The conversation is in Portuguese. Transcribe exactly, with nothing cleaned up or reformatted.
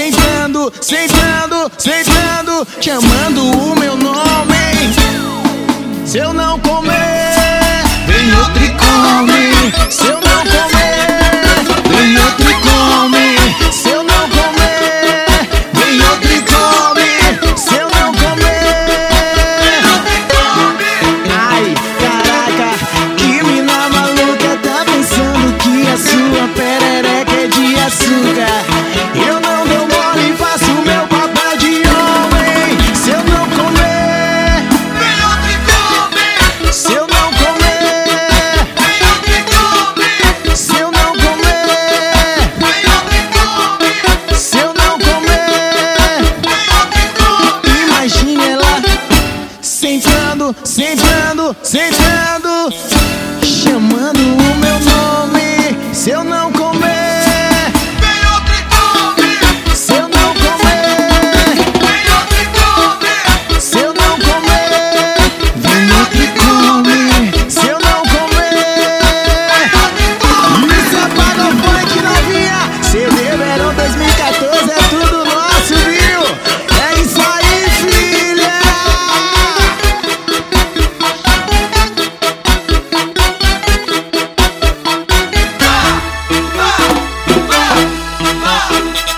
sentando, sentando, sentando, chamando o meu nome. Se eu não comer, vem outro e come. Se eu não comer, vem outro e come. Se eu não comer, vem outro e come. Se eu não comer, ai, caraca, que mina maluca, tá pensando que a sua perereca é de açúcar. Eu não dou mole e faço meu papel de homem. Se eu não comer, vem outro e come. Se eu não comer, vem outro e come. Se eu não comer, vem outro e come. Se eu não comer, vem outro e come. Imagine ela sentando, sentando, sentando, chamando o meu nome. Se eu não comer, vem outro e come. Se eu não comer, vem outro e come. Se eu não comer, vem outro e come. Se eu não comer, vem outro e come. Isso é paga funk novinha. C D Verão dois mil e quatorze é tudo nosso, viu? É isso aí, filha. Ah, ah, ah, ah.